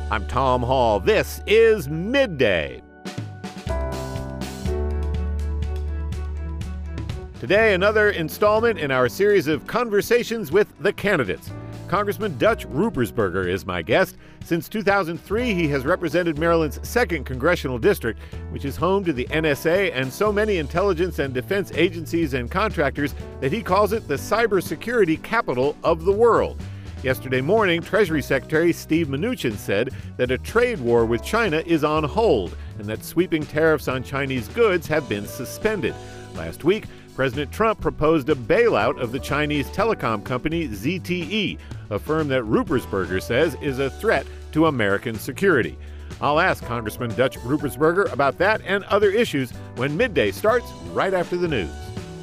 I'm Tom Hall. This is Midday. Today, another installment in our series of conversations with the candidates. Congressman Dutch Ruppersberger is my guest. Since 2003, he has represented Maryland's 2nd Congressional District, which is home to the NSA and so many intelligence and defense agencies and contractors that he calls it the cybersecurity capital of the world. Yesterday morning, Treasury Secretary Steve Mnuchin said that a trade war with China is on hold and that sweeping tariffs on Chinese goods have been suspended. Last week, President Trump proposed a bailout of the Chinese telecom company ZTE, a firm that Ruppersberger says is a threat to American security. I'll ask Congressman Dutch Ruppersberger about that and other issues when Midday starts right after the news.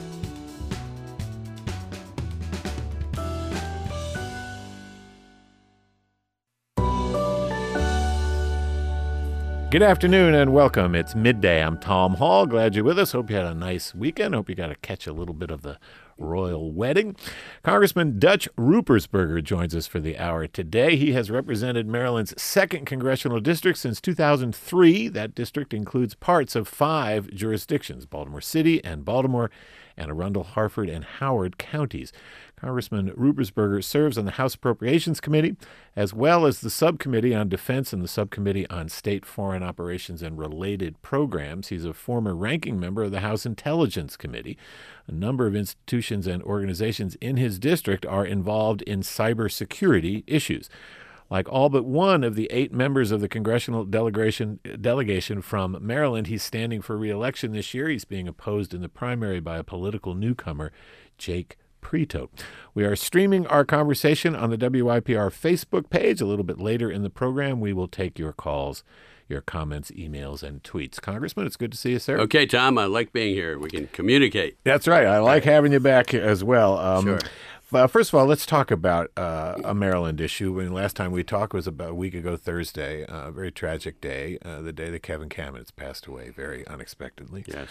Good afternoon and welcome. It's Midday. I'm Tom Hall. Glad you're with us. Hope you had a nice weekend. Hope you got to catch a little bit of the royal wedding. Congressman Dutch Ruppersberger joins us for the hour today. He has represented Maryland's 2nd Congressional District since 2003. That district includes parts of 5 jurisdictions, Baltimore City and Baltimore, and Arundel, Harford, and Howard counties. Congressman Ruppersberger serves on the House Appropriations Committee, as well as the Subcommittee on Defense and the Subcommittee on State Foreign Operations and Related Programs. He's a former ranking member of the House Intelligence Committee. A number of institutions and organizations in his district are involved in cybersecurity issues. Like all but one of the 8 members of the congressional delegation from Maryland, he's standing for re-election this year. He's being opposed in the primary by a political newcomer, Jake Preto. We are streaming our conversation on the WYPR Facebook page. A little bit later in the program, we will take your calls, your comments, emails, and tweets. Congressman, it's good to see you, sir. Okay, Tom, I like being here. We can communicate. That's right. I like having you back as well. Sure. First of all, let's talk about a Maryland issue. When last time we talked was about a week ago Thursday, a very tragic day, the day that Kevin Kamenetz passed away very unexpectedly. Yes.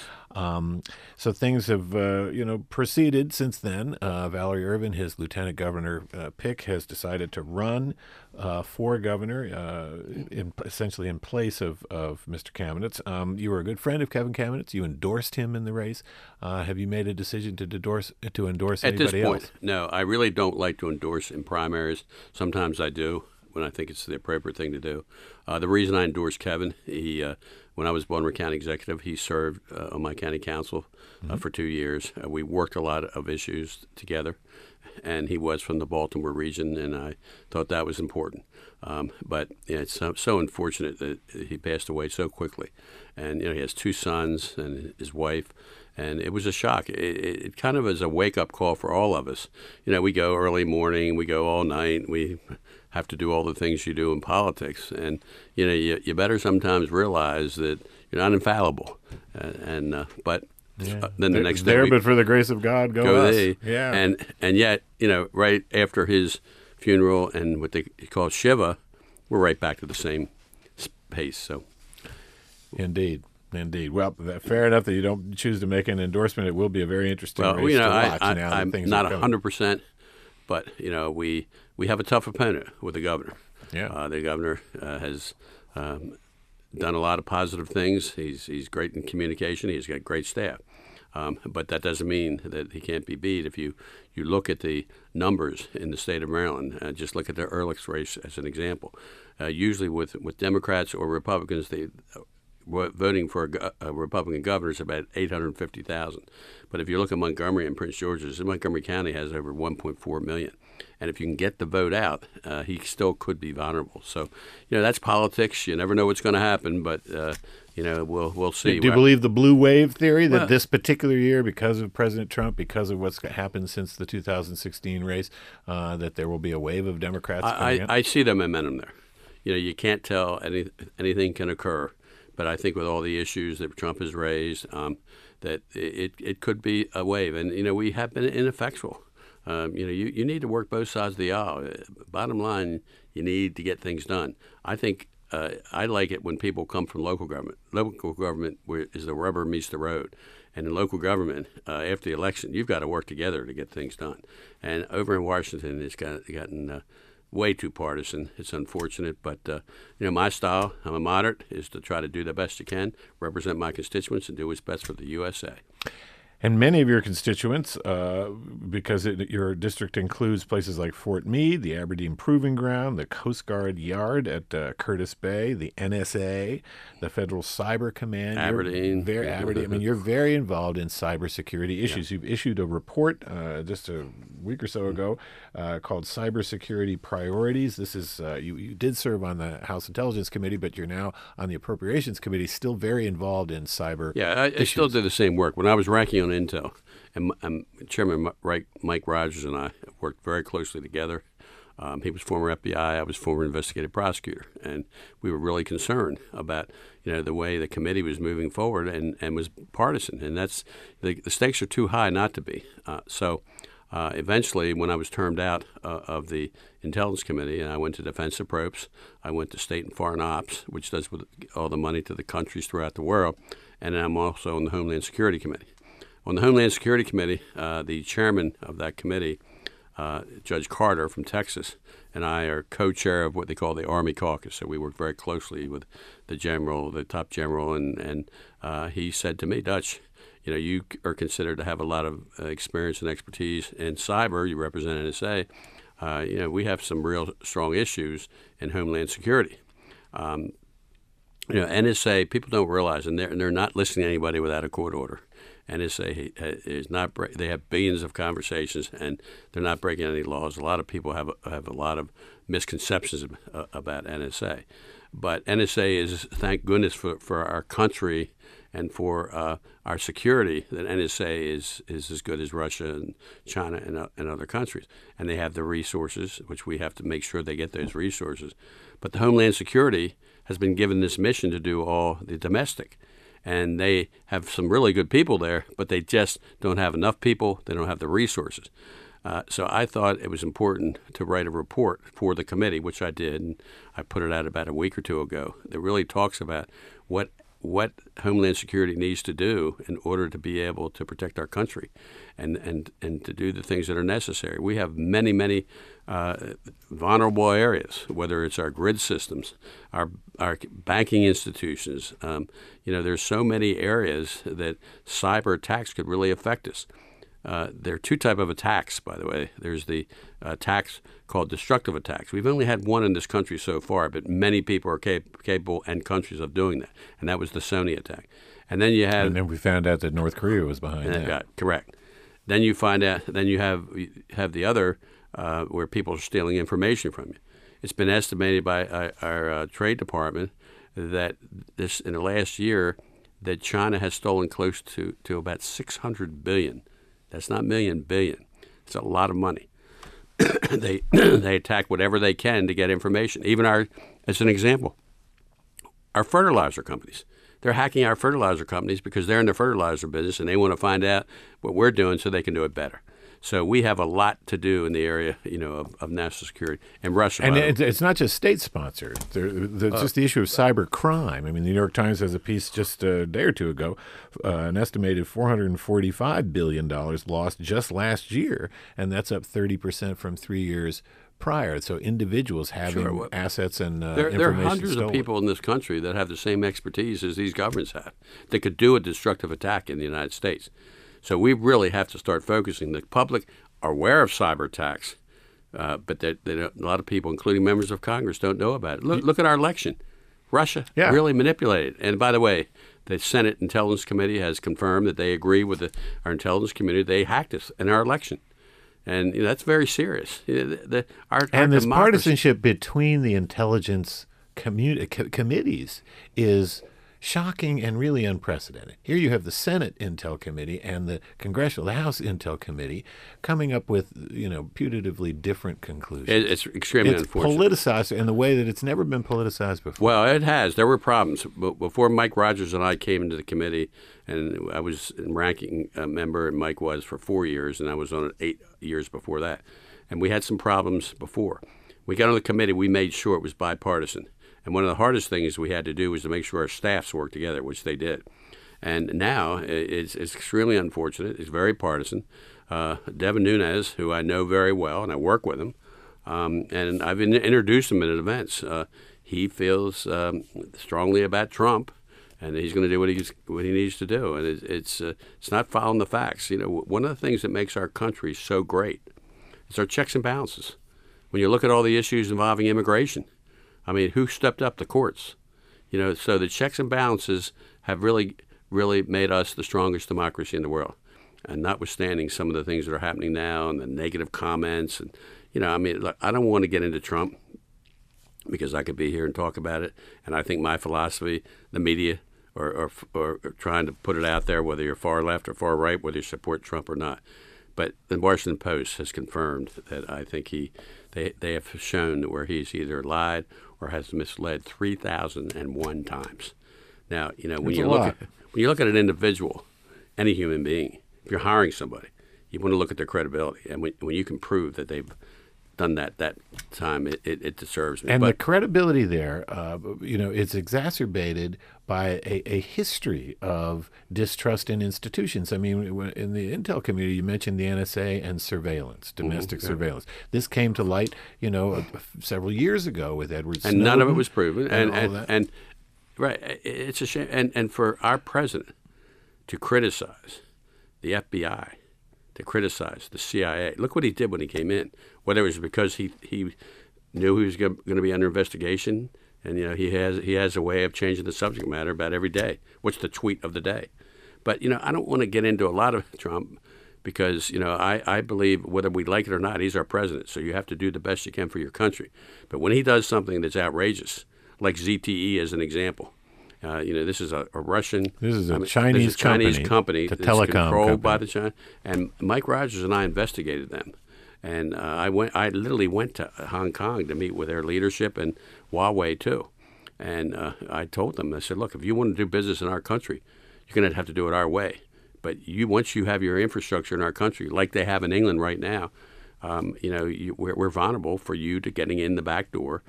So things have, proceeded since then. Valerie Irvin, his lieutenant governor pick, has decided to run for governor, essentially in place of Mr. Kamenetz. You were a good friend of Kevin Kamenetz. You endorsed him in the race. Have you made a decision to endorse At anybody this point, else? no. I really don't like to endorse in primaries. Sometimes I do when I think it's the appropriate thing to do. The reason I endorsed Kevin, when I was Baltimore County Executive, he served on my county council for 2 years. We worked a lot of issues together, and he was from the Baltimore region, and I thought that was important. But it's so unfortunate that he passed away so quickly. And he has 2 sons and his wife. And it was a shock. It kind of is a wake-up call for all of us. We go early morning, we go all night, we have to do all the things you do in politics. And, you better sometimes realize that you're not infallible. But then the next day, but for the grace of God, go us. Thee. Yeah. And yet, right after his funeral and what they call Shiva, we're right back to the same pace. So, Indeed. Well, fair enough that you don't choose to make an endorsement. It will be a very interesting race to watch. I'm not 100%, but we have a tough opponent with the governor. Yeah, the governor has done a lot of positive things. He's great in communication. He's got great staff, but that doesn't mean that he can't be beat. If you look at the numbers in the state of Maryland, just look at the Ehrlich's race as an example. Usually with Democrats or Republicans, voting for a Republican governor is about 850,000. But if you look at Montgomery and Prince George's, Montgomery County has over 1.4 million. And if you can get the vote out, he still could be vulnerable. So, that's politics. You never know what's going to happen, but, we'll see. Do you believe the blue wave theory that this particular year, because of President Trump, because of what's happened since the 2016 race, that there will be a wave of Democrats coming in? I see the momentum there. You can't tell anything can occur. But I think with all the issues that Trump has raised, that it could be a wave. And, we have been ineffectual. You need to work both sides of the aisle. Bottom line, you need to get things done. I think I like it when people come from local government. Local government is the rubber meets the road. And in local government, after the election, you've got to work together to get things done. And over in Washington, it's gotten way too partisan. It's unfortunate, but my style, I'm a moderate, is to try to do the best you can, represent my constituents, and do what's best for the USA. And many of your constituents, because your district includes places like Fort Meade, the Aberdeen Proving Ground, the Coast Guard Yard at Curtis Bay, the NSA, the Federal Cyber Command. Aberdeen. Aberdeen. I mean, you're very involved in cybersecurity issues. Yeah. You've issued a report just a week or so ago called Cybersecurity Priorities. This is you did serve on the House Intelligence Committee, but you're now on the Appropriations Committee, still very involved in cyber I still do the same work. When I was ranking on Intel, and Chairman Mike Rogers and I worked very closely together. He was former FBI, I was former investigative prosecutor, and we were really concerned about the way the committee was moving forward and was partisan, and that's the stakes are too high not to be. So eventually, when I was termed out of the Intelligence Committee, and I went to Defense Approps, I went to State and Foreign Ops, which does with all the money to the countries throughout the world, and I'm also on the Homeland Security Committee. On the Homeland Security Committee, the chairman of that committee, Judge Carter from Texas, and I are co-chair of what they call the Army Caucus. So we work very closely with the top general, and he said to me, Dutch, you are considered to have a lot of experience and expertise in cyber. You represent NSA. We have some real strong issues in Homeland Security. NSA, people don't realize, and they're not listening to anybody without a court order. NSA is not. They have billions of conversations, and they're not breaking any laws. A lot of people have a lot of misconceptions about NSA, but NSA is, thank goodness for our country and for our security, that NSA is as good as Russia and China and other countries, and they have the resources, which we have to make sure they get those resources. But the Homeland Security has been given this mission to do all the domestic. And they have some really good people there, but they just don't have enough people. They don't have the resources. So I thought it was important to write a report for the committee, which I did, and I put it out about a week or two ago, that really talks about what Homeland Security needs to do in order to be able to protect our country and to do the things that are necessary. We have many vulnerable areas, whether it's our grid systems, our banking institutions. There's so many areas that cyber attacks could really affect us. There are two types of attacks, by the way. There's the attacks called destructive attacks. We've only had one in this country so far, but many people are capable and countries of doing that, and that was the Sony attack. And then we found out that North Korea was behind that. Correct. Then you find out. Then you have the other where people are stealing information from you. It's been estimated by our Trade Department that in the last year that China has stolen close to about 600 billion. That's not million, billion. It's a lot of money. They attack whatever they can to get information. Even as an example, our fertilizer companies. They're hacking our fertilizer companies because they're in the fertilizer business and they want to find out what we're doing so they can do it better. So we have a lot to do in the area, of national security. And Russia, and it's not just state-sponsored. There's just the issue of cyber crime. I mean, the New York Times has a piece just a day or two ago, an estimated $445 billion lost just last year, and that's up 30% from 3 years prior. So individuals having assets and information there are hundreds stolen. of people in this country that have the same expertise as these governments have that could do a destructive attack in the United States. So we really have to start focusing. The public are aware of cyber attacks, but a lot of people, including members of Congress, don't know about it. Look at our election. Russia really manipulated. And by the way, the Senate Intelligence Committee has confirmed that they agree with our intelligence community. They hacked us in our election. And that's very serious. Our this partisanship between the intelligence committees is shocking and really unprecedented. Here you have the Senate Intel Committee and the House Intel Committee coming up with, putatively different conclusions. It's extremely unfortunate. It's politicized in the way that it's never been politicized before. Well, it has. There were problems. Before Mike Rogers and I came into the committee, and I was a ranking member, and Mike was for 4 years, and I was on it 8 years before that. And we had some problems before. We got on the committee. We made sure it was bipartisan. And one of the hardest things we had to do was to make sure our staffs worked together, which they did. And now it's extremely unfortunate. It's very partisan. Devin Nunes, who I know very well, and I work with him, And I've introduced him at events. He feels strongly about Trump, and he's going to do what he needs to do. And it's not following the facts. You know, one of the things that makes our country so great is our checks and balances. When you look at all the issues involving immigration, I mean, who stepped up? The courts. You know, so the checks and balances have really made us the strongest democracy in the world. And notwithstanding some of the things that are happening now and the negative comments, and you know, I mean, look, I don't want to get into Trump because I could be here and talk about it. And I think my philosophy, the media or trying to put it out there, whether you're far left or far right, whether you support Trump or not. But the Washington Post has confirmed that I think they have shown where he's either lied or has misled 3,001 times. Now, you know, when you look at an individual, any human being, if you're hiring somebody, you want to look at their credibility, and when you can prove that they've done that time, it deserves me. And the credibility there, you know, it's exacerbated by a history of distrust in institutions. I mean, in the intel community, you mentioned the NSA and surveillance, domestic surveillance. This came to light, you know, several years ago with Edward Snowden. And none of it was proven. And right, it's a shame. And for our president to criticize the FBI, to criticize the CIA. Look what he did when he came in. Whether it was because he knew he was going to be under investigation, and you know he has a way of changing the subject matter about every day. What's the tweet of the day? But you know, I don't want to get into a lot of Trump because you know I believe whether we like it or not, he's our president. So you have to do the best you can for your country. But when he does something that's outrageous, like ZTE as an example. You know, this is a Russian. This is a Chinese company the that's telecom controlled company. by the China. And Mike Rogers and I investigated them, and I literally went to Hong Kong to meet with their leadership and Huawei too. And I told them, I said, look, if you want to do business in our country, you're going to have to do it our way. But once you have your infrastructure in our country, like they have in England right now, you know, we're vulnerable for you to getting in the back door.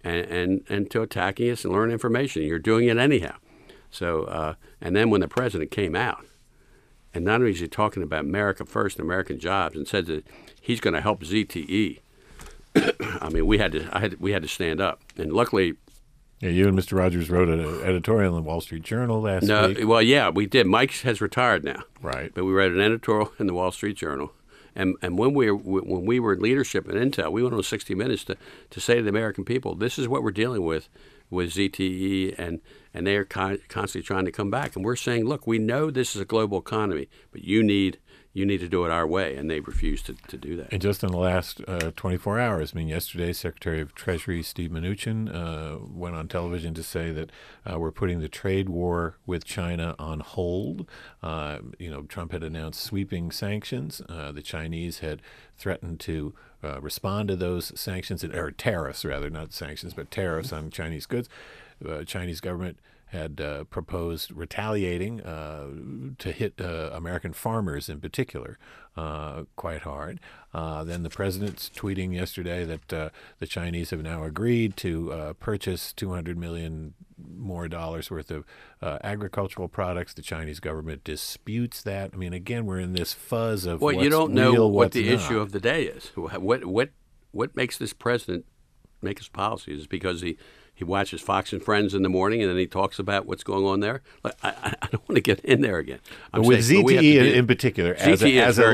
And to attacking us and learn information. You're doing it anyhow. So, and then when the president came out, and not only is he talking about America first and American jobs, and said that he's going to help ZTE, I mean, we had to stand up. And luckily, yeah, you and Mr. Rogers wrote an editorial in the Wall Street Journal last week. Well, yeah, we did. Mike has retired now, right? But we wrote an editorial in the Wall Street Journal. And when we were in leadership at Intel, we went on 60 Minutes to say to the American people, this is what we're dealing with ZTE, and they're constantly trying to come back. And we're saying, look, we know this is a global economy, but you need to do it our way, and they refused to do that. And just in the last 24 hours, I mean, yesterday, Secretary of Treasury Steve Mnuchin went on television to say that we're putting the trade war with China on hold. You know, Trump had announced sweeping sanctions. The Chinese had threatened to respond to those sanctions, or tariffs rather, not sanctions, but tariffs on Chinese goods. Chinese government had proposed retaliating to hit American farmers in particular quite hard. Then the president's tweeting yesterday that the Chinese have now agreed to purchase $200 million more worth of agricultural products. The Chinese government disputes that. I mean, again, we're in this fuzz of well, what's you don't real, know what's what the not. issue of the day is. What makes this president make his policies is because he watches Fox and Friends in the morning, and then he talks about what's going on there. I don't want to get in there again. But with ZTE in particular, as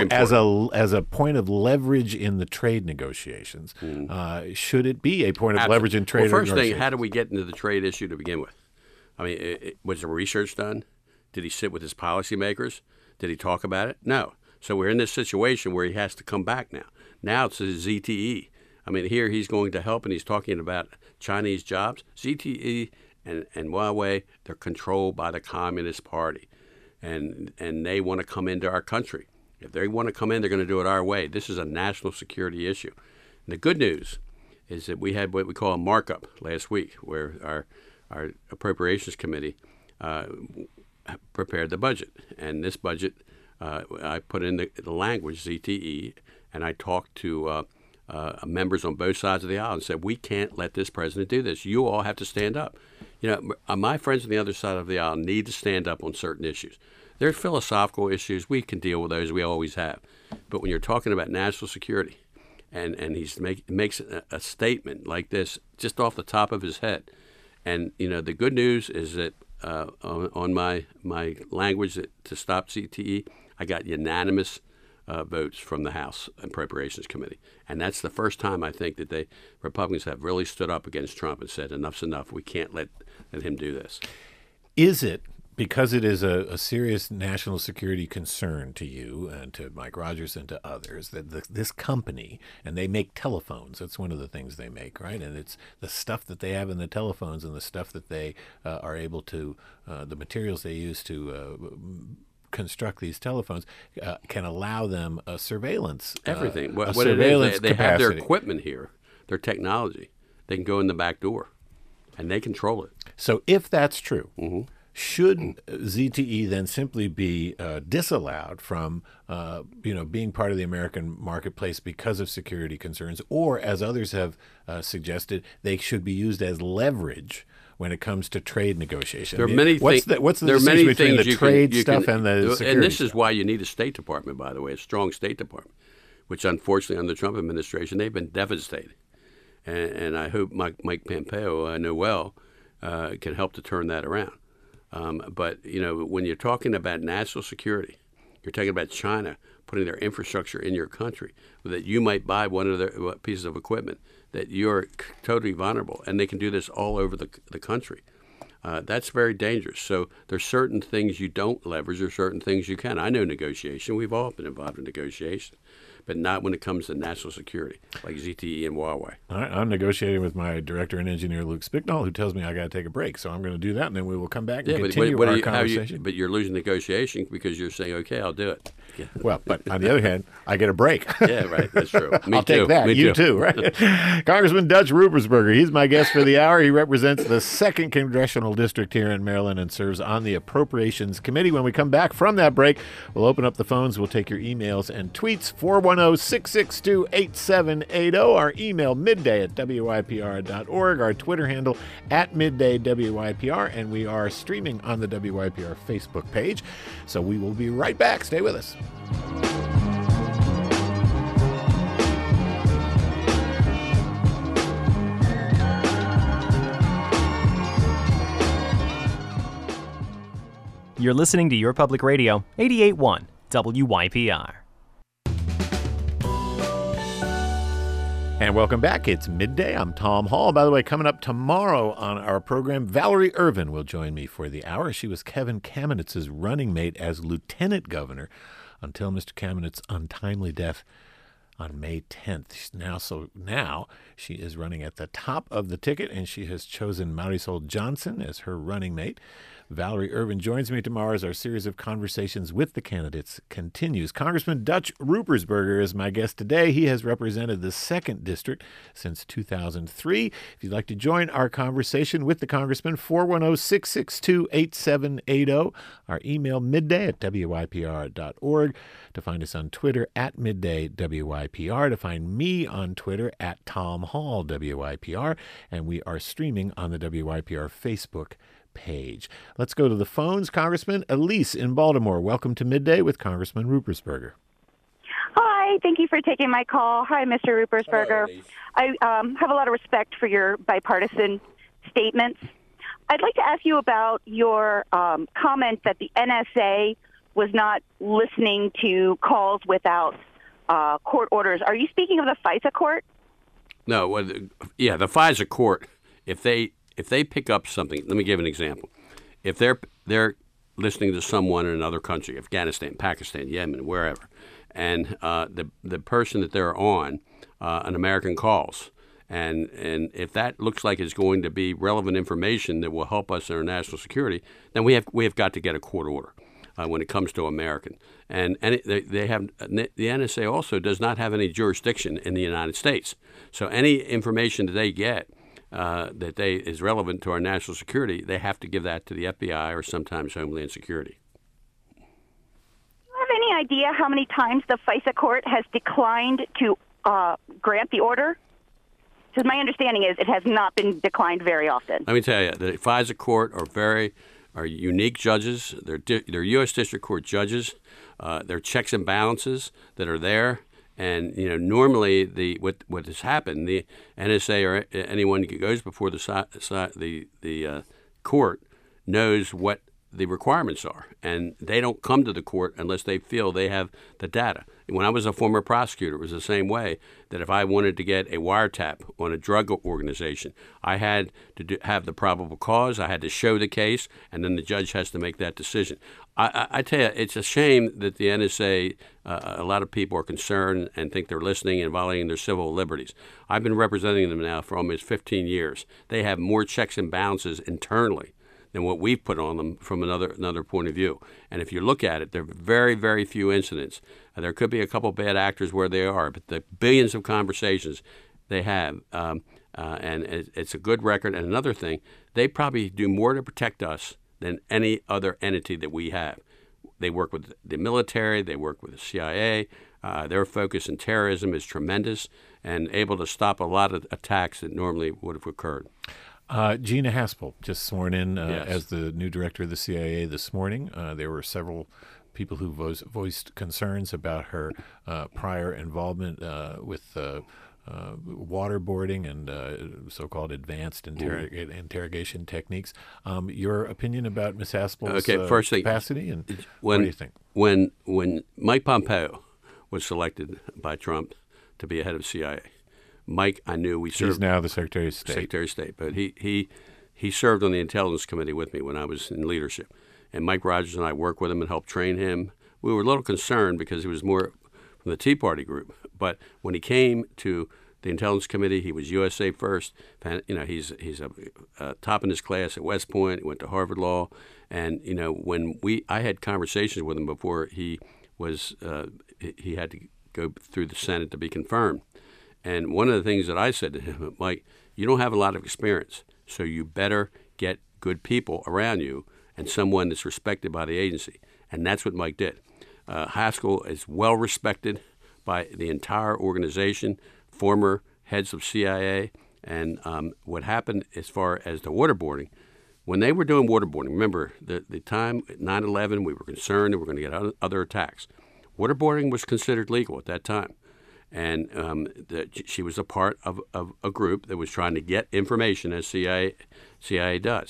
a point of leverage in the trade negotiations, should it be a point of leverage in trade negotiations? Well, first thing, how do we get into the trade issue to begin with? I mean, was the research done? Did he sit with his policymakers? Did he talk about it? No. So we're in this situation where he has to come back now. Now it's the ZTE. I mean, here he's going to help, and he's talking about Chinese jobs. ZTE and Huawei, they're controlled by the Communist Party, and they want to come into our country. If they want to come in, they're going to do it our way. This is a national security issue. And the good news is that we had what we call a markup last week, where our Appropriations Committee prepared the budget. And this budget, I put in the language ZTE, and I talked to members on both sides of the aisle and said, we can't let this president do this. You all have to stand up. You know, my friends on the other side of the aisle need to stand up on certain issues. There's philosophical issues. We can deal with those. We always have. But when you're talking about national security and makes a statement like this just off the top of his head. And the good news is that on my language to stop ZTE, I got unanimous votes from the House Appropriations Committee, and that's the first time I think that Republicans have really stood up against Trump and said enough's enough. We can't let him do this. Is it because it is a serious national security concern to you and to Mike Rogers and to others that this company, and they make telephones, that's one of the things they make, right? And it's the stuff that they have in the telephones and the stuff that they are able to, the materials they use to construct these telephones can allow them a surveillance. Everything. What it is, they have their equipment here, their technology. They can go in the back door, and they control it. So if that's true, should ZTE then simply be disallowed from being part of the American marketplace because of security concerns, or as others have suggested, they should be used as leverage when it comes to trade negotiation? There are many what's the distinction between the trade stuff and the security and this stuff? is why you need a State Department, by the way, a strong State Department, which unfortunately under the Trump administration they've been devastated. And I hope Mike Pompeo, I know well, can help to turn that around. But when you're talking about national security, you're talking about China putting their infrastructure in your country, that you might buy one of their pieces of equipment, that you're totally vulnerable, and they can do this all over the country. That's very dangerous. So there's certain things you don't leverage, or certain things you can. I know negotiation. We've all been involved in negotiation, but not when it comes to national security, like ZTE and Huawei. All right, I'm negotiating with my director and engineer, Luke Spicknall, who tells me I got to take a break. So I'm going to do that, and then we will come back and continue our conversation. But you're losing negotiation because you're saying, okay, I'll do it. Yeah. Well, but on the other hand, I get a break. Yeah, right. That's true. I'll take that. You too, right? Congressman Dutch Ruppersberger, he's my guest for the hour. He represents the 2nd Congressional District here in Maryland and serves on the Appropriations Committee. When we come back from that break, we'll open up the phones. We'll take your emails and tweets, 410-662-8780. Our email, midday@wypr.org. Our Twitter handle, @middaywypr. And we are streaming on the WYPR Facebook page. So we will be right back. Stay with us. You're listening to Your Public Radio, 88.1 WYPR. And welcome back. It's midday. I'm Tom Hall. By the way, coming up tomorrow on our program, Valerie Irvin will join me for the hour. She was Kevin Kamenitz's running mate as lieutenant governor until Mr. Kamenitz's untimely death on May 10th. Now she is running at the top of the ticket, and she has chosen Marisol Johnson as her running mate. Valerie Irvin joins me tomorrow as our series of conversations with the candidates continues. Congressman Dutch Ruppersberger is my guest today. He has represented the 2nd District since 2003. If you'd like to join our conversation with the Congressman, 410-662-8780. Our email, midday@wypr.org. To find us on Twitter, @middaywypr. To find me on Twitter, @TomHallWYPR. And we are streaming on the WYPR Facebook page. Let's go to the phones. Congressman Elise in Baltimore. Welcome to Midday with Congressman Ruppersberger. Hi, thank you for taking my call. Hi, Mr. Ruppersberger. I have a lot of respect for your bipartisan statements. I'd like to ask you about your comment that the NSA was not listening to calls without court orders. Are you speaking of the FISA court? No, the FISA court, if they pick up something, let me give an example. If they're listening to someone in another country, Afghanistan, Pakistan, Yemen, wherever, and the person that they're on, an American calls, and if that looks like it's going to be relevant information that will help us in our national security, then we have got to get a court order when it comes to American. And they have the NSA also does not have any jurisdiction in the United States, so any information that they get that is relevant to our national security, they have to give that to the FBI or sometimes Homeland Security. Do you have any idea how many times the FISA court has declined to grant the order? Because my understanding is it has not been declined very often. Let me tell you, the FISA court are unique judges. They're U.S. District Court judges. They're checks and balances that are there. And normally what has happened, the NSA or anyone who goes before the court knows what the requirements are, and they don't come to the court unless they feel they have the data. When I was a former prosecutor, it was the same way, that if I wanted to get a wiretap on a drug organization, I had to have the probable cause, I had to show the case, and then the judge has to make that decision. I tell you, it's a shame that the NSA, a lot of people are concerned and think they're listening and violating their civil liberties. I've been representing them now for almost 15 years. They have more checks and balances internally than what we've put on them from another point of view. And if you look at it, there are very, very few incidents. There could be a couple bad actors where they are, but the billions of conversations they have, and it's a good record. And another thing, they probably do more to protect us than any other entity that we have. They work with the military, they work with the CIA. Their focus in terrorism is tremendous and able to stop a lot of attacks that normally would have occurred. Gina Haspel, just sworn in Yes. as the new director of the CIA this morning. There were several people who voiced concerns about her prior involvement with waterboarding and so-called advanced interrogation techniques. Your opinion about Ms. Haspel's first thing, capacity, and what do you think? When Mike Pompeo was selected by Trump to be head of CIA, Mike, I knew we served. He's now the Secretary of State. Secretary of State, but he served on the Intelligence Committee with me when I was in leadership. And Mike Rogers and I worked with him and helped train him. We were a little concerned because he was more from the Tea Party group. But when he came to the Intelligence Committee, he was USA First. He's a top in his class at West Point. He went to Harvard Law. And when I had conversations with him before he had to go through the Senate to be confirmed. And one of the things that I said to him, Mike, you don't have a lot of experience, so you better get good people around you and someone that's respected by the agency. And that's what Mike did. Haskell is well respected by the entire organization, former heads of CIA. And what happened as far as the waterboarding, when they were doing waterboarding, remember the time at 9/11, we were concerned that we were going to get other attacks. Waterboarding was considered legal at that time. And she was a part of a group that was trying to get information, as CIA does.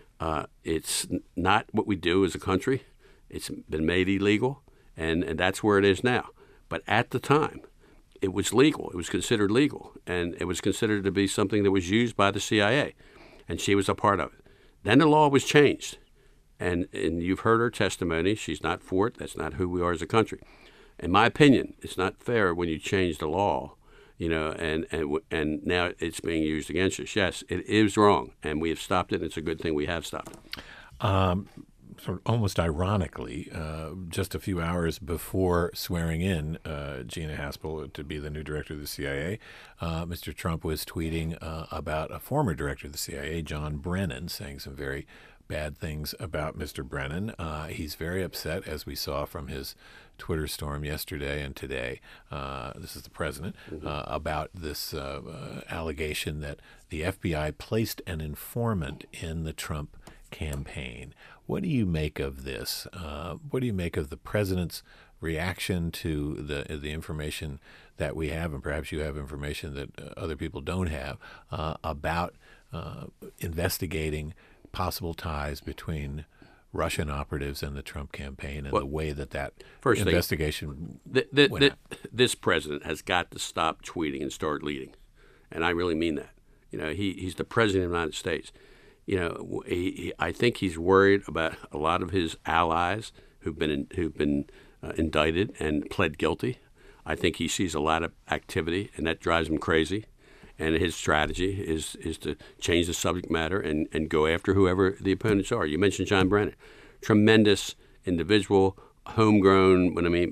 It's not what we do as a country. It's been made illegal, and that's where it is now. But at the time, it was legal. It was considered legal, and it was considered to be something that was used by the CIA, and she was a part of it. Then the law was changed, and you've heard her testimony. She's not for it. That's not who we are as a country. In my opinion, it's not fair when you change the law, and now it's being used against us. Yes, it is wrong, and we have stopped it, and it's a good thing we have stopped it. Sort of almost ironically, just a few hours before swearing in Gina Haspel to be the new director of the CIA, Mr. Trump was tweeting about a former director of the CIA, John Brennan, saying some very bad things about Mr. Brennan. He's very upset, as we saw from his Twitter storm yesterday and today. This is the president, about this allegation that the FBI placed an informant in the Trump campaign. What do you make of this? What do you make of the president's reaction to the information that we have, and perhaps you have information that other people don't have, about investigating possible ties between Russian operatives and the Trump campaign, and the way that investigation went out? This president has got to stop tweeting and start leading, and I really mean that. He's the president of the United States. I think he's worried about a lot of his allies who've been indicted and pled guilty. I think he sees a lot of activity, and that drives him crazy. And his strategy is to change the subject matter and go after whoever the opponents are. You mentioned John Brennan, tremendous individual, homegrown.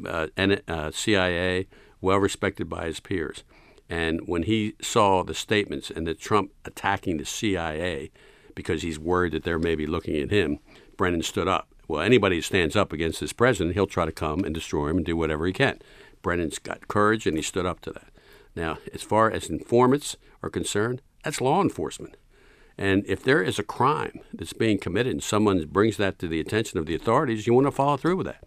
CIA, well respected by his peers. And when he saw the statements and the Trump attacking the CIA because he's worried that they're maybe looking at him, Brennan stood up. Well, anybody who stands up against this president, he'll try to come and destroy him and do whatever he can. Brennan's got courage, and he stood up to that. Now, as far as informants are concerned, that's law enforcement. And if there is a crime that's being committed and someone brings that to the attention of the authorities, you want to follow through with that.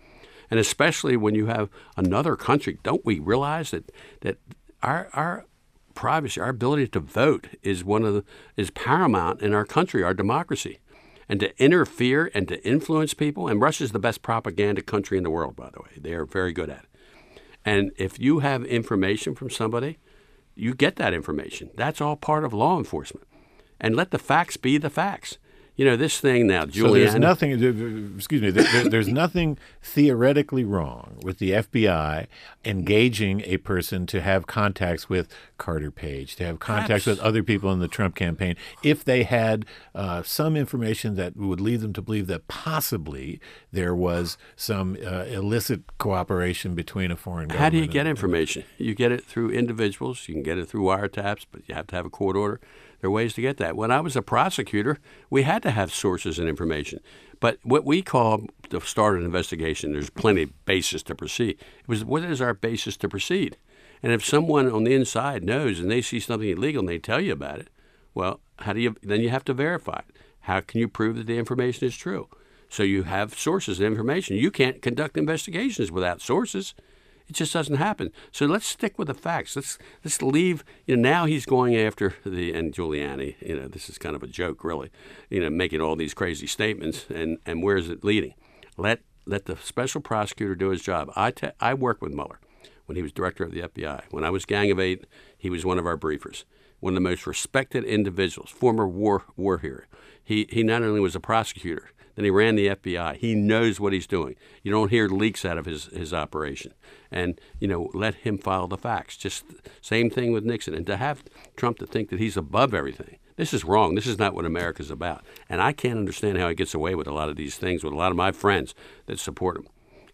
And especially when you have another country, don't we realize that our privacy, our ability to vote is is paramount in our country, our democracy. And to interfere and to influence people, and Russia's the best propaganda country in the world, by the way. They are very good at it. And if you have information from somebody, you get that information. That's all part of law enforcement. And let the facts be the facts. You know, this thing now, Giuliani. So there's nothing, excuse me, there's nothing theoretically wrong with the FBI engaging a person to have contacts with Carter Page, to have contacts with other people in the Trump campaign, if they had some information that would lead them to believe that possibly there was some illicit cooperation between a foreign government. How do you get information? You get it through individuals. You can get it through wiretaps, but you have to have a court order. There are ways to get that. When I was a prosecutor, we had to have sources and information. But what we call to start an investigation, there's plenty of basis to proceed. It was, what is our basis to proceed? And if someone on the inside knows and they see something illegal and they tell you about it, well, then you have to verify it. How can you prove that the information is true? So you have sources of information. You can't conduct investigations without sources. It just doesn't happen. So let's stick with the facts. Let's leave. Now he's going after and Giuliani. This is kind of a joke, really. Making all these crazy statements, and where is it leading? Let the special prosecutor do his job. I worked with Mueller when he was director of the FBI. When I was Gang of Eight, he was one of our briefers. One of the most respected individuals, former war hero. He not only was a prosecutor, then he ran the FBI. He knows what he's doing. You don't hear leaks out of his operation. And, let him follow the facts. Just same thing with Nixon. And to have Trump to think that he's above everything, this is wrong. This is not what America's about. And I can't understand how he gets away with a lot of these things with a lot of my friends that support him.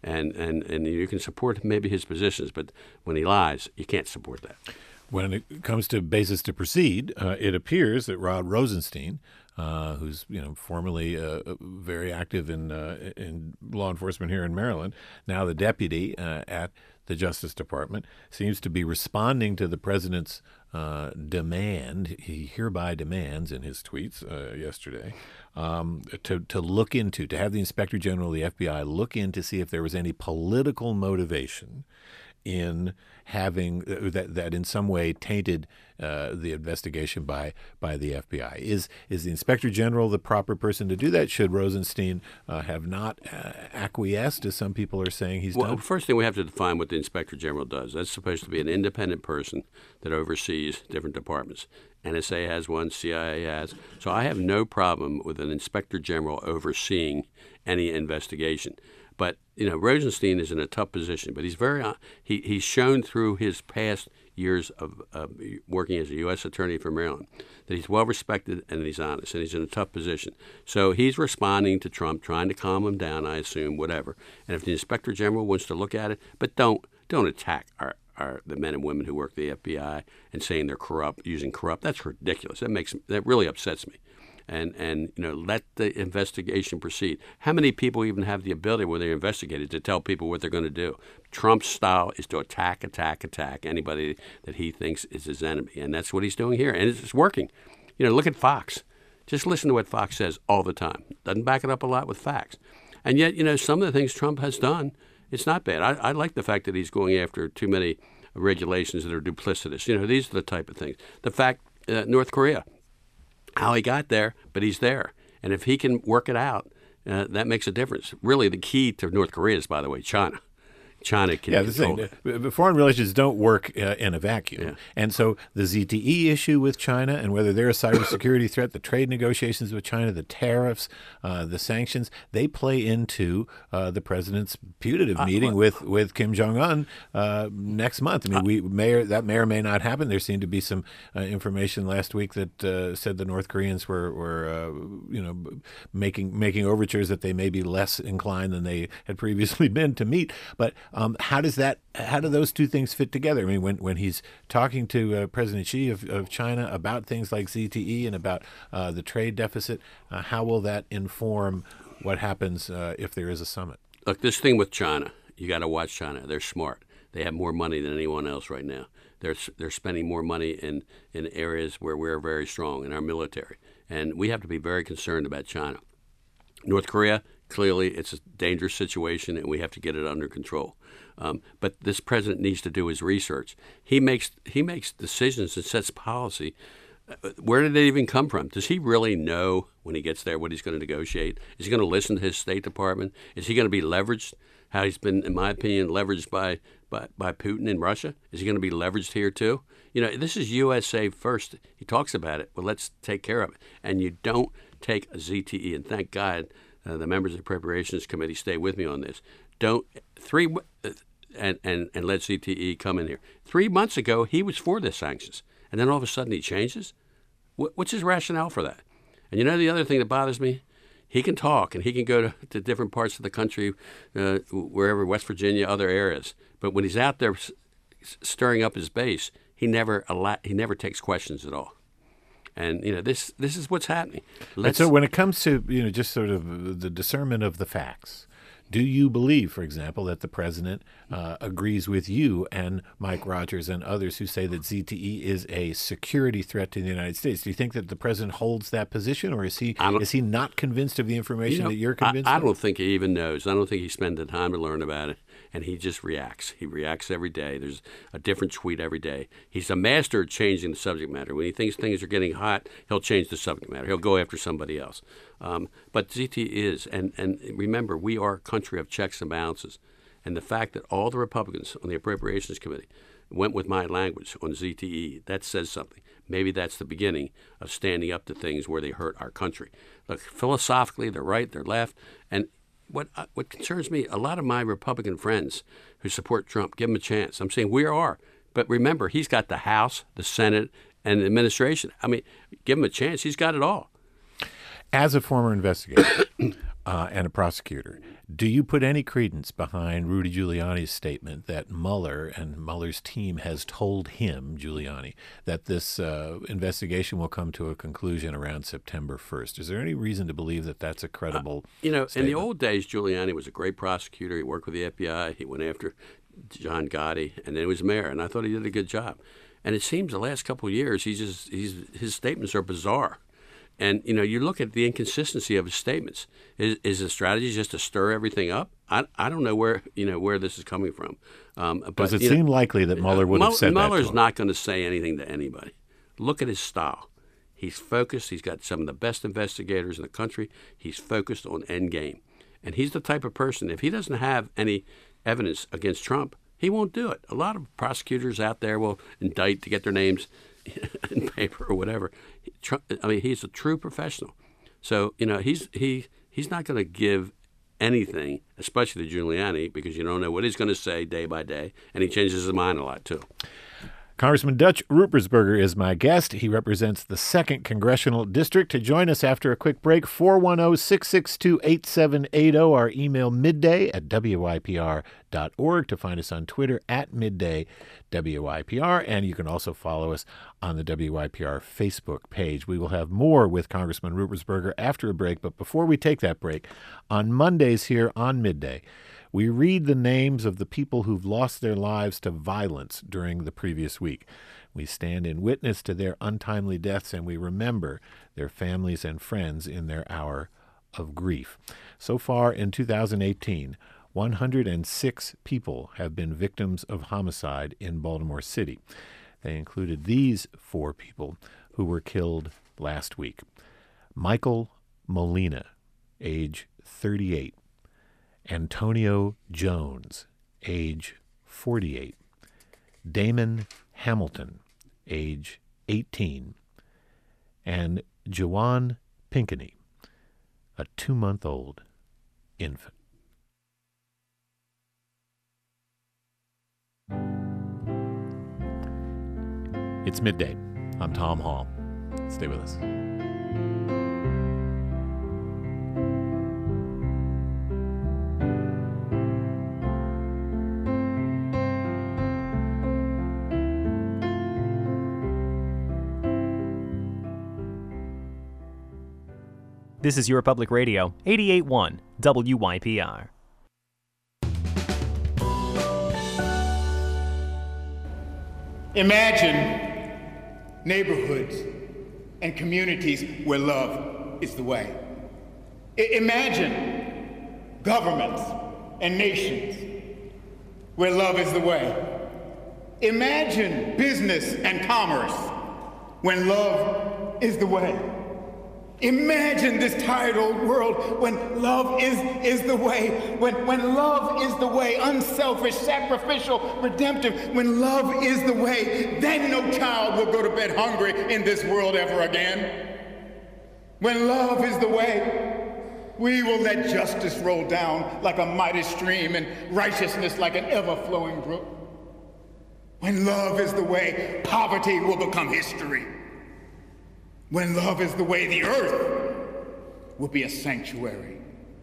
And you can support maybe his positions, but when he lies, you can't support that. When it comes to basis to proceed, it appears that Rod Rosenstein, who's formerly very active in law enforcement here in Maryland, now the deputy at the Justice Department, seems to be responding to the president's demand. He hereby demands in his tweets yesterday to look into, to have the Inspector General of the FBI look in to see if there was any political motivation in having that in some way tainted the investigation by the FBI. Is the Inspector General the proper person to do that? Should Rosenstein have not acquiesced, as some people are saying he's done? Well, first thing we have to define what the Inspector General does. That's supposed to be an independent person that oversees different departments. NSA has one, CIA has. So I have no problem with an Inspector General overseeing any investigation. But Rosenstein is in a tough position. But he's he's shown through his past years of working as a U.S. attorney for Maryland that he's well respected and he's honest, and he's in a tough position. So he's responding to Trump, trying to calm him down, I assume, whatever. And if the Inspector General wants to look at it, but don't attack the men and women who work at the FBI and saying they're corrupt, using corrupt. That's ridiculous. That really upsets me. And let the investigation proceed. How many people even have the ability when they're investigated to tell people what they're going to do? Trump's style is to attack anybody that he thinks is his enemy, and that's what he's doing here, and it's working. Look at Fox. Just listen to what Fox says all the time. Doesn't back it up a lot with facts. And yet, some of the things Trump has done, it's not bad. I like the fact that he's going after too many regulations that are duplicitous. These are the type of things. The fact North Korea, how he got there, but he's there. And if he can work it out, that makes a difference. Really, the key to North Korea is, by the way, China. China can control it. Foreign relations don't work in a vacuum. Yeah. And so the ZTE issue with China and whether they're a cybersecurity threat, the trade negotiations with China, the tariffs, the sanctions, they play into the president's putative meeting with Kim Jong-un next month. I mean, that may or may not happen. There seemed to be some information last week that said the North Koreans were making overtures that they may be less inclined than they had previously been to meet. But how do those two things fit together? I mean, when he's talking to President Xi of China about things like ZTE and about the trade deficit, how will that inform what happens if there is a summit? Look, this thing with China, you got to watch China. They're smart. They have more money than anyone else right now. They're spending more money in areas where we're very strong in our military, and we have to be very concerned about China. North Korea, clearly it's a dangerous situation and we have to get it under control. But this president needs to do his research. He makes decisions and sets policy. Where did it even come from? Does he really know when he gets there what he's going to negotiate? Is he going to listen to his State Department? Is he going to be leveraged, how he's been, in my opinion, leveraged by Putin in Russia? Is he going to be leveraged here too? This is USA first. He talks about it. Well, let's take care of it. And you don't take a ZTE. And thank God the members of the Appropriations Committee stay with me on this. And let ZTE come in here. 3 months ago, he was for the sanctions. And then all of a sudden he changes? What's his rationale for that? And the other thing that bothers me? He can talk and he can go to different parts of the country, wherever, West Virginia, other areas. But when he's out there stirring up his base, he never takes questions at all. And this is what's happening. So when it comes to just sort of the discernment of the facts, do you believe, for example, that the president agrees with you and Mike Rogers and others who say that ZTE is a security threat to the United States? Do you think that the president holds that position, or is he not convinced of the information that you're convinced of? I don't think he even knows. I don't think he spent the time to learn about it, and he just reacts. He reacts every day. There's a different tweet every day. He's a master at changing the subject matter. When he thinks things are getting hot, he'll change the subject matter. He'll go after somebody else. But ZTE is, and remember, we are a country of checks and balances. And the fact that all the Republicans on the Appropriations Committee went with my language on ZTE, that says something. Maybe that's the beginning of standing up to things where they hurt our country. Look, philosophically, they're right, they're left. And what concerns me, a lot of my Republican friends who support Trump, give him a chance. I'm saying we are. But remember, he's got the House, the Senate, and the administration. I mean, give him a chance. He's got it all. As a former investigator and a prosecutor, do you put any credence behind Rudy Giuliani's statement that Mueller and Mueller's team has told him, Giuliani, that this investigation will come to a conclusion around September 1st? Is there any reason to believe that that's a credible statement? In the old days, Giuliani was a great prosecutor. He worked with the FBI. He went after John Gotti, and then he was mayor, and I thought he did a good job. And it seems the last couple of years, his statements are bizarre. And, you look at the inconsistency of his statements. Is the strategy just to stir everything up? I don't know where this is coming from. Does it seem likely that Mueller would have said that? Mueller's not going to say anything to anybody. Look at his style. He's focused. He's got some of the best investigators in the country. He's focused on end game. And he's the type of person, if he doesn't have any evidence against Trump, he won't do it. A lot of prosecutors out there will indict to get their names in paper or whatever. He's a true professional. So, he's not going to give anything, especially to Giuliani, because you don't know what he's going to say day by day, and he changes his mind a lot too. Congressman Dutch Ruppersberger is my guest. He represents the 2nd Congressional District. To join us after a quick break, 410-662-8780, our email midday@wypr.org, to find us on Twitter @middaywipr, and you can also follow us on the WYPR Facebook page. We will have more with Congressman Ruppersberger after a break, but before we take that break, on Mondays here on Midday, we read the names of the people who've lost their lives to violence during the previous week. We stand in witness to their untimely deaths, and we remember their families and friends in their hour of grief. So far in 2018, 106 people have been victims of homicide in Baltimore City. They included these 4 people who were killed last week. Michael Molina, age 38. Antonio Jones, age 48. Damon Hamilton, age 18. And Juwan Pinkney, a 2-month-old infant. It's midday. I'm Tom Hall. Stay with us. This is Your Public Radio, 88.1 WYPR. Imagine neighborhoods and communities where love is the way. Imagine governments, and nations where love is the way. Imagine business and commerce when love is the way. Imagine this tired old world when love is the way. When love is the way, unselfish, sacrificial, redemptive, when love is the way, then no child will go to bed hungry in this world ever again. When love is the way, we will let justice roll down like a mighty stream and righteousness like an ever-flowing brook. When love is the way, poverty will become history. When love is the way, the earth will be a sanctuary.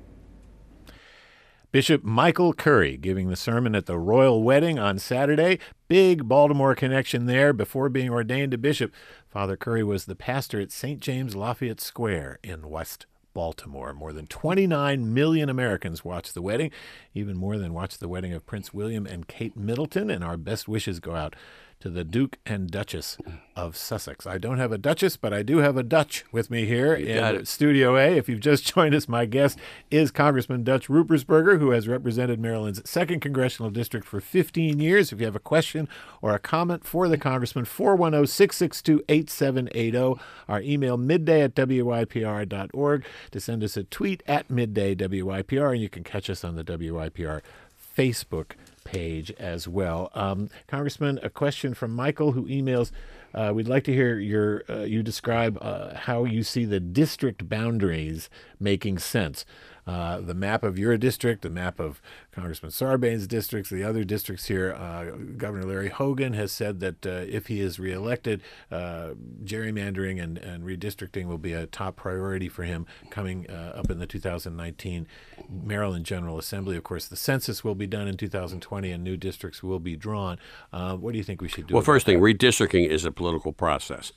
Bishop Michael Curry giving the sermon at the royal wedding on Saturday. Big Baltimore connection there. Before being ordained a bishop, Father Curry was the pastor at St. James Lafayette Square in West Baltimore. More than 29 million Americans watched the wedding, even more than watched the wedding of Prince William and Kate Middleton, and our best wishes go out to the Duke and Duchess of Sussex. I don't have a Duchess, but I do have a Dutch with me here in Studio A. If you've just joined us, my guest is Congressman Dutch Ruppersberger, who has represented Maryland's 2nd Congressional District for 15 years. If you have a question or a comment for the Congressman, 410-662-8780. Our email, midday@wypr.org, to send us a tweet at midday_WYPR, and you can catch us on the WYPR Facebook page as well. Congressman, a question from Michael, who emails, we'd like to hear you describe how you see the district boundaries making sense. The map of your district, the map of Congressman Sarbanes' districts, the other districts here. Governor Larry Hogan has said that if he is reelected, gerrymandering and redistricting will be a top priority for him coming up in the 2019 Maryland General Assembly. Of course, the census will be done in 2020 and new districts will be drawn. What do you think we should do? Well, first thing, redistricting is a political process.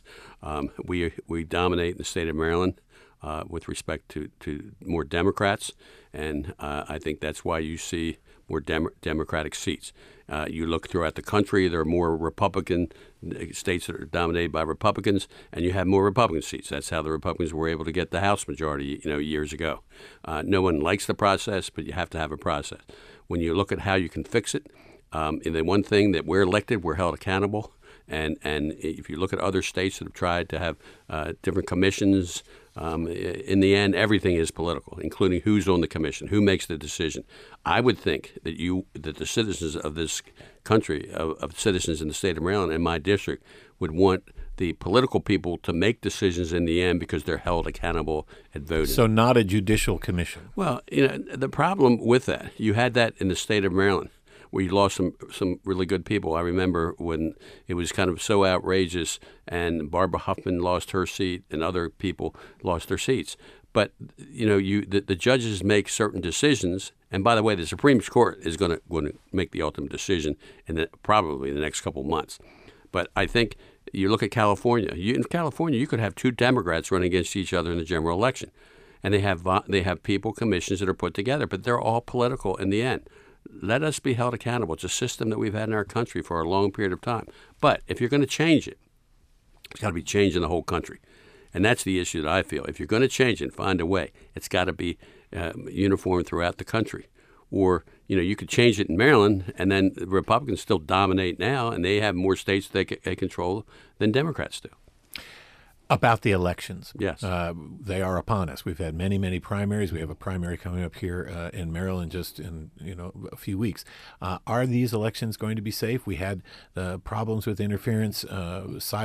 We dominate in the state of Maryland with respect to more Democrats, and I think that's why you see more Democratic seats. You look throughout the country, there are more Republican states that are dominated by Republicans, and you have more Republican seats. That's how the Republicans were able to get the House majority, years ago. No one likes the process, but you have to have a process. When you look at how you can fix it, and the one thing that we're elected, we're held accountable. And if you look at other states that have tried to have different commissions, in the end, everything is political, including who's on the commission, who makes the decision. I would think that the citizens of this country, of citizens in the state of Maryland and my district, would want the political people to make decisions in the end because they're held accountable at voting. So not a judicial commission. Well, the problem with that, you had that in the state of Maryland, where you lost some really good people. I remember when it was kind of so outrageous, and Barbara Huffman lost her seat, and other people lost their seats. But the judges make certain decisions, and by the way, the Supreme Court is going to make the ultimate decision in probably the next couple of months. But I think you look at California. In California, you could have two Democrats running against each other in the general election, and they have people, commissions that are put together, but they're all political in the end. Let us be held accountable. It's a system that we've had in our country for a long period of time. But if you're going to change it, it's got to be changed in the whole country. And that's the issue that I feel. If you're going to change it and find a way, it's got to be uniform throughout the country. Or, you could change it in Maryland, and then the Republicans still dominate now, and they have more states they control than Democrats do. About the elections. Yes. They are upon us. We've had many, many primaries. We have a primary coming up here in Maryland just in a few weeks. Are these elections going to be safe? We had problems with interference, evidence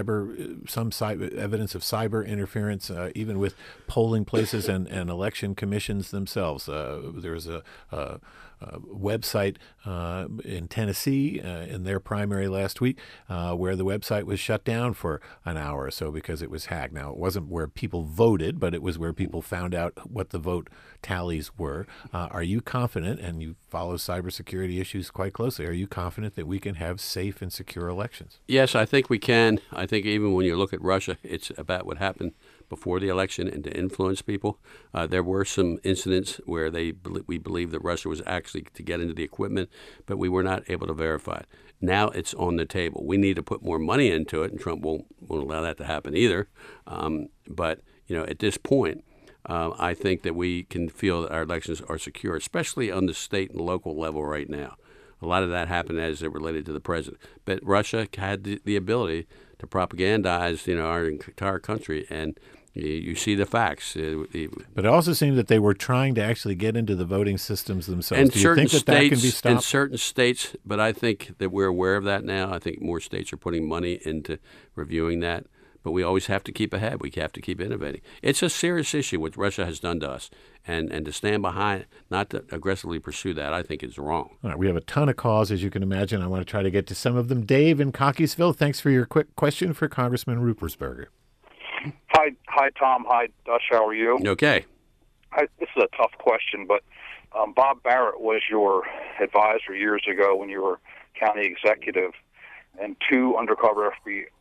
of cyber interference, even with polling places and election commissions themselves. There was a website in Tennessee in their primary last week where the website was shut down for an hour or so because it was hacked. Now, it wasn't where people voted, but it was where people found out what the vote tallies were. Are you confident, and you follow cybersecurity issues quite closely, are you confident that we can have safe and secure elections? Yes, I think we can. I think even when you look at Russia, it's about what happened before the election and to influence people. There were some incidents where we believe that Russia was actually to get into the equipment, but we were not able to verify it. Now it's on the table. We need to put more money into it, and Trump won't allow that to happen either. But at this point, I think that we can feel that our elections are secure, especially on the state and local level right now. A lot of that happened as it related to the president. But Russia had the ability to propagandize, our entire country, and you see the facts. But it also seemed that they were trying to actually get into the voting systems themselves. In Do you certain think that states, can be stopped? in certain states, but I think that we're aware of that now. I think more states are putting money into reviewing that. But we always have to keep ahead. We have to keep innovating. It's a serious issue what Russia has done to us. And to stand behind, not to aggressively pursue that, I think is wrong. All right, we have a ton of calls, as you can imagine. I want to try to get to some of them. Dave in Cockeysville, thanks for your quick question for Congressman Ruppersberger. Hi, Tom. Hi, Dutch. How are you? Okay. This is a tough question, but Bob Barrett was your advisor years ago when you were county executive, and two undercover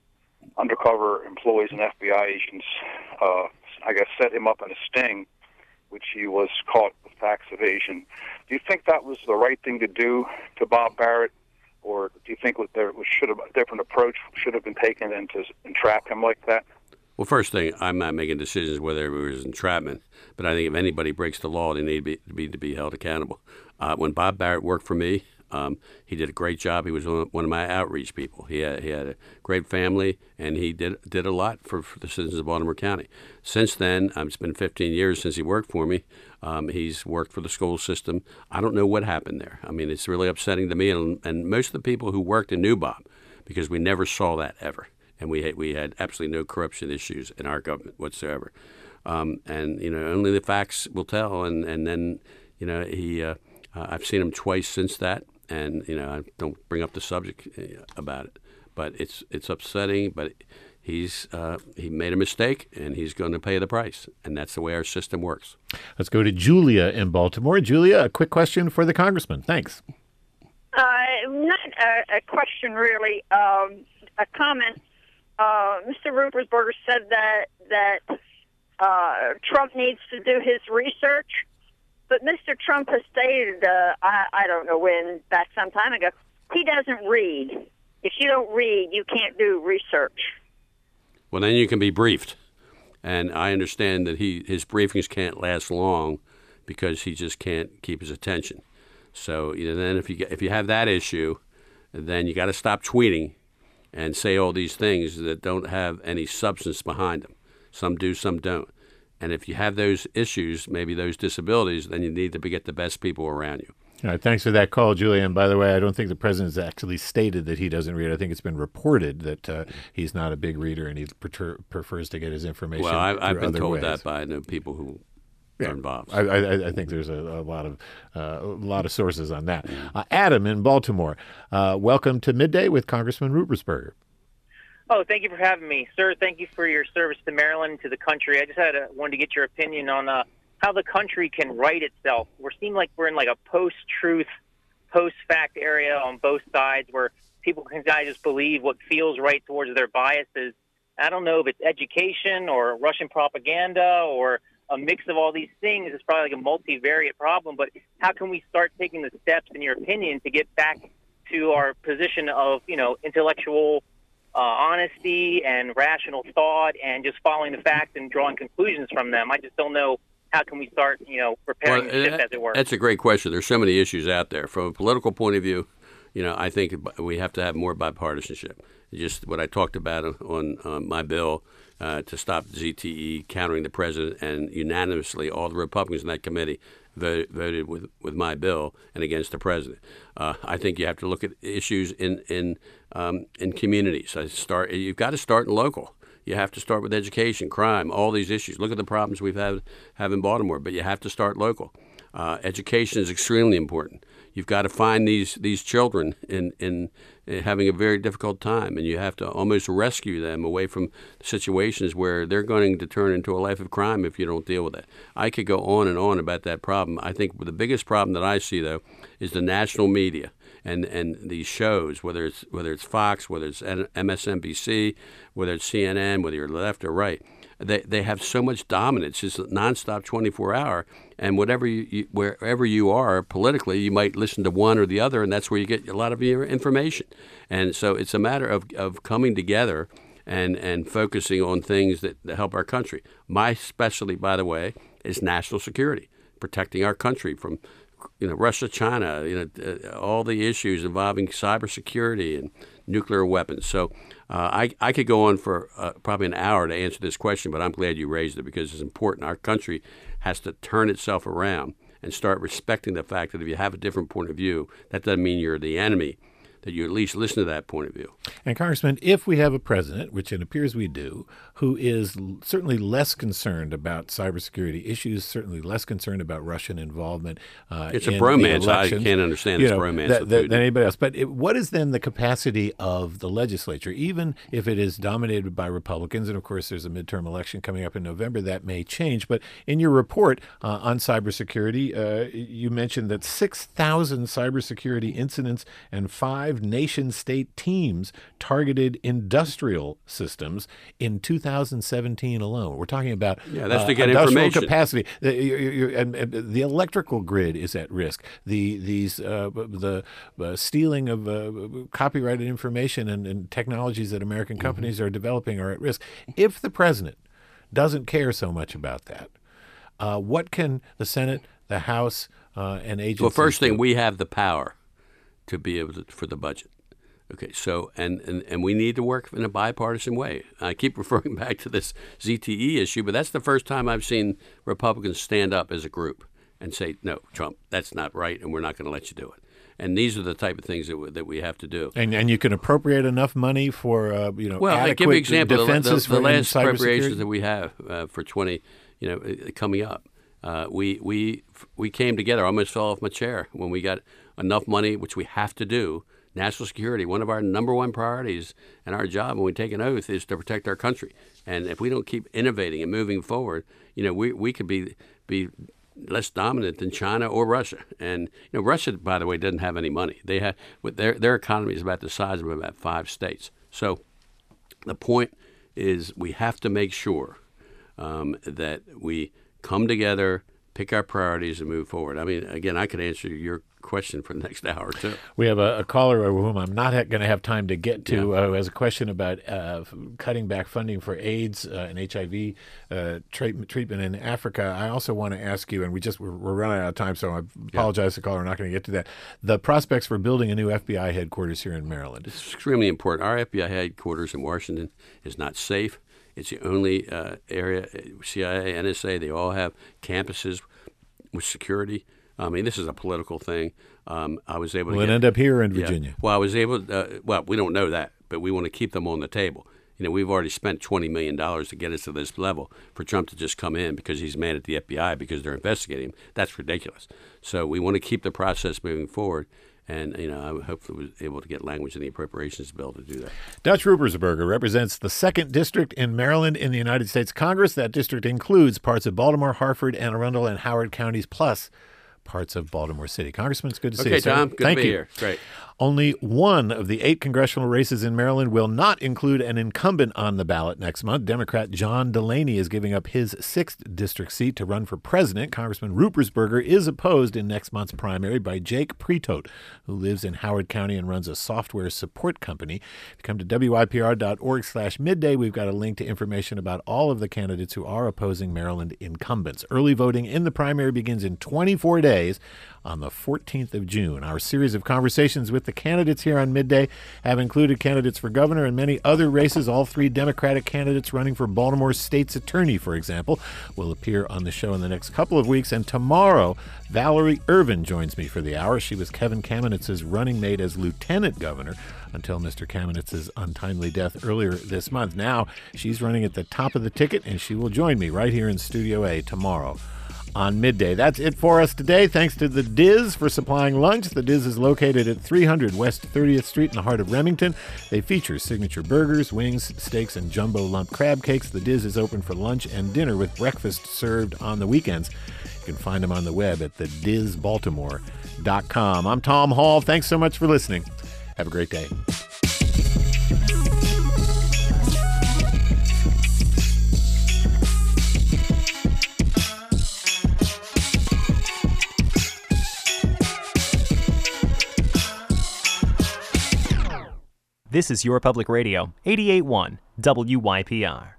employees and FBI agents, I guess, set him up in a sting, which he was caught with tax evasion. Do you think that was the right thing to do to Bob Barrett, or do you think there should have a different approach should have been taken to entrap him like that? Well, first thing, I'm not making decisions whether it was entrapment, but I think if anybody breaks the law, they need to be held accountable. When Bob Barrett worked for me, he did a great job. He was one of my outreach people. He had a great family, and he did a lot for the citizens of Baltimore County. Since then, it's been 15 years since he worked for me. He's worked for the school system. I don't know what happened there. I mean, it's really upsetting to me, and most of the people who worked knew Bob, because we never saw that ever. And we had absolutely no corruption issues in our government whatsoever. And only the facts will tell. And then he I've seen him twice since that, and I don't bring up the subject about it. But it's upsetting. But he made a mistake, and he's going to pay the price. And that's the way our system works. Let's go to Julia in Baltimore. Julia, a quick question for the congressman. Thanks. Not a question, really. A comment. Mr. Ruppersberger said that Trump needs to do his research, but Mr. Trump has stated, I don't know when, back some time ago, he doesn't read. If you don't read, you can't do research. Well, then you can be briefed, and I understand that his briefings can't last long because he just can't keep his attention. So then if you have that issue, then you got to stop tweeting and say all these things that don't have any substance behind them. Some do, some don't. And if you have those issues, maybe those disabilities, then you need to get the best people around you. All right, thanks for that call, Julia. And by the way, I don't think the president has actually stated that he doesn't read. I think it's been reported that he's not a big reader and he prefers to get his information Well, I've been told ways. that by people who are involved. I think there's a lot of sources on that. Adam in Baltimore, welcome to Midday with Congressman Ruppersberger. Oh, thank you for having me, sir. Thank you for your service to Maryland and to the country. I just wanted to get your opinion on how the country can right itself. We seem like we're in like a post-truth, post-fact area on both sides, where people can kind of just believe what feels right towards their biases. I don't know if it's education or Russian propaganda or a mix of all these things. It's probably like a multivariate problem, but how can we start taking the steps, in your opinion, to get back to our position of, intellectual honesty and rational thought and just following the facts and drawing conclusions from them? I just don't know how can we start, preparing the ship, as it were. That's a great question. There's so many issues out there. From a political point of view, I think we have to have more bipartisanship. Just what I talked about on my bill to stop ZTE, countering the president, and unanimously all the Republicans in that committee voted with my bill and against the president. I think you have to look at issues in communities. You've got to start in local. You have to start with education, crime, all these issues. Look at the problems we've have in Baltimore, but you have to start local. Education is extremely important. You've got to find these children in having a very difficult time, and you have to almost rescue them away from situations where they're going to turn into a life of crime if you don't deal with it. I could go on and on about that problem. I think the biggest problem that I see, though, is the national media and these shows, whether it's Fox, whether it's MSNBC, whether it's CNN, whether you're left or right. They have so much dominance. It's nonstop, 24-hour, and wherever you are politically, you might listen to one or the other, and that's where you get a lot of your information. And so it's a matter of coming together and focusing on things that help our country. My specialty, by the way, is national security, protecting our country from Russia, China, all the issues involving cybersecurity and nuclear weapons. So I could go on for probably an hour to answer this question, but I'm glad you raised it because it's important. Our country has to turn itself around and start respecting the fact that if you have a different point of view, that doesn't mean you're the enemy, that you at least listen to that point of view. And Congressman, if we have a president, which it appears we do, who is certainly less concerned about cybersecurity issues, certainly less concerned about Russian involvement it's a in bromance. the I elections, can't understand this bromance than anybody else. But what is then the capacity of the legislature, even if it is dominated by Republicans? And of course, there's a midterm election coming up in November that may change. But in your report on cybersecurity, you mentioned that 6,000 cybersecurity incidents and 5 nation-state teams targeted industrial systems in 2017 alone. We're talking about that's to get industrial information. Capacity. The electrical grid is at risk. The stealing of copyrighted information and technologies that American companies are developing are at risk. If the president doesn't care so much about that, what can the Senate, the House, and agencies Well, first thing, do? we have the power to be able to, for the budget. Okay, so and we need to work in a bipartisan way. I keep referring back to this ZTE issue, but that's the first time I've seen Republicans stand up as a group and say, no, Trump, that's not right, and we're not going to let you do it. And these are the type of things that we have to do. And you can appropriate enough money for well, I give you an example. defenses The for last cybersecurity? appropriations that we have for 20, coming up, we came together. I almost fell off my chair when we got enough money, which we have to do. National security, one of our number one priorities and our job when we take an oath is to protect our country. And if we don't keep innovating and moving forward, we could be less dominant than China or Russia. And Russia, by the way, doesn't have any money. They have their economy is about the size of about 5 states. So the point is we have to make sure that we come together, pick our priorities, and move forward. I mean, again, I could answer your question for the next hour or two. We have a caller whom I'm not going to have time to get to who has a question about cutting back funding for AIDS and HIV treatment in Africa. I also want to ask you, and we're running out of time, so I apologize to the caller. We're not going to get to that. The prospects for building a new FBI headquarters here in Maryland. It's extremely important. Our FBI headquarters in Washington is not safe. It's the only area, CIA, NSA, they all have campuses with security. I mean, this is a political thing. I was able to end up here in Virginia. Well, I was able well, we don't know that, but we want to keep them on the table. We've already spent $20 million to get us to this level. For Trump to just come in because he's mad at the FBI because they're investigating him, that's ridiculous. So we want to keep the process moving forward. And, I hopefully was able to get language in the appropriations bill to do that. Dutch Ruppersberger represents the 2nd District in Maryland in the United States Congress. That district includes parts of Baltimore, Harford, Anne Arundel, and Howard counties, plus parts of Baltimore City. Congressman, it's good to see you. Okay, Tom. Good to be here. Great. Only one of the 8 congressional races in Maryland will not include an incumbent on the ballot next month. Democrat John Delaney is giving up his 6th district seat to run for president. Congressman Ruppersberger is opposed in next month's primary by Jake Pretote, who lives in Howard County and runs a software support company. If you come to wypr.org/midday, we've got a link to information about all of the candidates who are opposing Maryland incumbents. Early voting in the primary begins in 24 days on the 14th of June. Our series of conversations with the candidates here on Midday have included candidates for governor and many other races. All 3 Democratic candidates running for Baltimore State's attorney, for example, will appear on the show in the next couple of weeks. And tomorrow, Valerie Irvin joins me for the hour. She was Kevin Kamenitz's running mate as lieutenant governor until Mr. Kamenitz's untimely death earlier this month. Now she's running at the top of the ticket, and she will join me right here in Studio A tomorrow on Midday. That's it for us today. Thanks to the Diz for supplying lunch. The Diz is located at 300 West 30th Street in the heart of Remington. They feature signature burgers, wings, steaks, and jumbo lump crab cakes. The Diz is open for lunch and dinner with breakfast served on the weekends. You can find them on the web at thedizbaltimore.com. I'm Tom Hall. Thanks so much for listening. Have a great day. This is Your Public Radio, 88.1 WYPR.